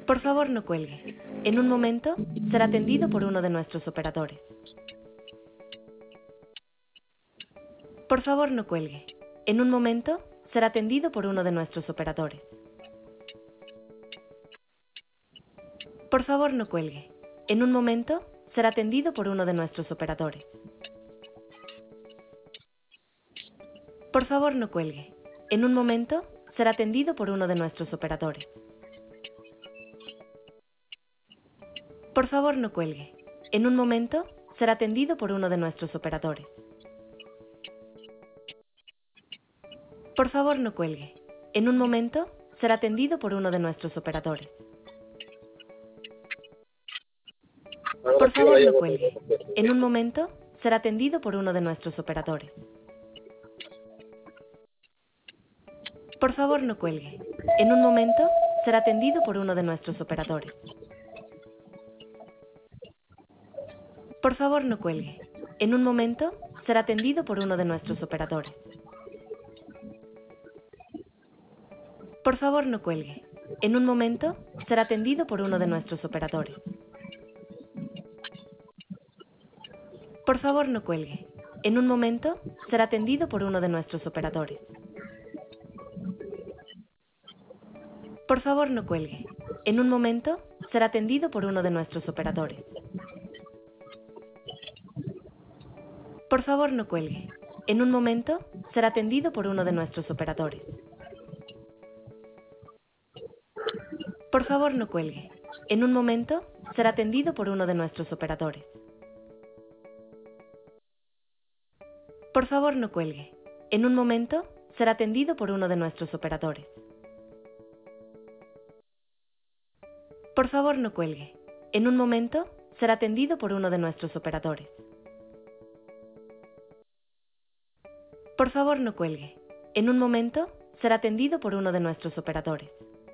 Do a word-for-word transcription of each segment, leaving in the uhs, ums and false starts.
Por favor, no cuelgue. En un momento, será atendido por uno de nuestros operadores. Por favor, no cuelgue. En un momento, será atendido por uno de nuestros operadores. Por favor, no cuelgue. En un momento, será atendido por uno de nuestros operadores. Por favor, no cuelgue. En un momento, será atendido por uno de nuestros operadores. Por favor, no cuelgue. En un momento, será atendido por uno de nuestros operadores. Por favor, no cuelgue. En un momento, será atendido por uno de nuestros operadores. Por favor, no cuelgue. En un momento, será atendido por uno de nuestros operadores. Por favor, no cuelgue. En un momento, será atendido por uno de nuestros operadores. Por favor, no cuelgue. En un momento, será atendido por uno de nuestros operadores. Por favor, no cuelgue. En un momento, será atendido por uno de nuestros operadores. Por favor, no cuelgue. En un momento, será atendido por uno de nuestros operadores. Por favor, no cuelgue. En un momento, será atendido por uno de nuestros operadores. Por favor, no cuelgue. En un momento, será atendido por uno de nuestros operadores. Por favor, no cuelgue. En un momento, será atendido por uno de nuestros operadores. Por favor, no cuelgue. En un momento, será atendido por uno de nuestros operadores. Por favor, no cuelgue. En un momento, será atendido por uno de nuestros operadores. Por favor, no cuelgue. En un momento, será atendido por uno de nuestros operadores.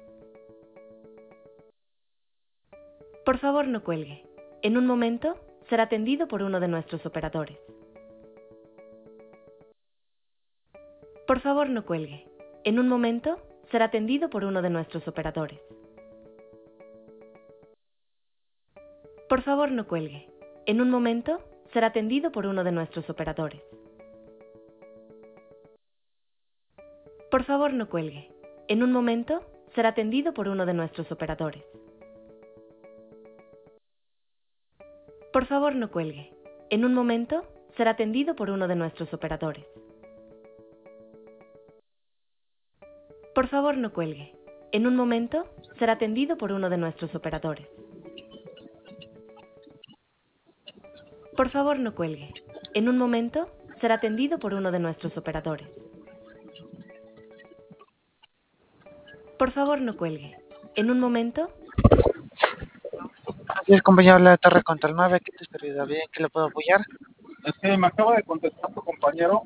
Por favor, no cuelgue. En un momento, será atendido por uno de nuestros operadores. Por favor, no cuelgue. En un momento, será atendido por uno de nuestros operadores. Por favor, no cuelgue. En un momento, será atendido por uno de nuestros operadores. Por favor, no cuelgue. En un momento, será atendido por uno de nuestros operadores. Por favor, no cuelgue. En un momento, será atendido por uno de nuestros operadores. Por favor, no cuelgue. En un momento, será atendido por uno de nuestros operadores. Por favor, no cuelgue. En un momento, será atendido por uno de nuestros operadores. Por favor, no cuelgue. En un momento... Así es, compañero, la Torre Control nueve, ¿qué te serviría bien? ¿Qué le puedo apoyar? Es que me acaba de contestar tu compañero.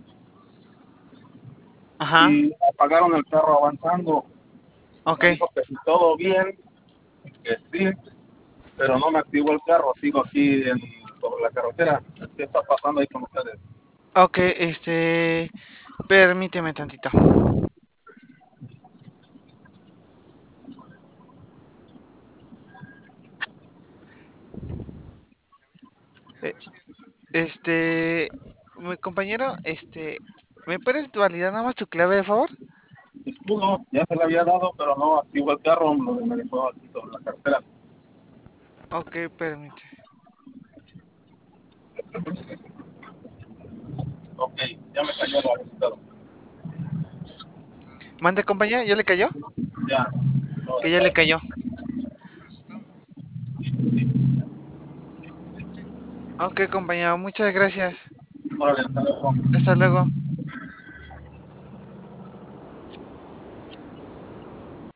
Ajá. Y apagaron el carro avanzando. Ok. Me dijo que si todo bien, que sí, pero no me activó el carro, sigo aquí en, sobre la carretera. ¿Qué está pasando ahí con ustedes? Ok, este... permíteme tantito. Eh, Este... Mi compañero, este... ¿me puedes validar nada más tu clave, de favor? Escudo, ya se le había dado, pero no activó el carro, me dejó aquí sobre la carretera. Ok, permíteme. Ok, ya me cayó el resultado. ¿Mande, compañero? ¿Ya le cayó? Ya. No, Que ya le cayó. Ok, compañero, muchas gracias. órale, hasta luego. Hasta luego.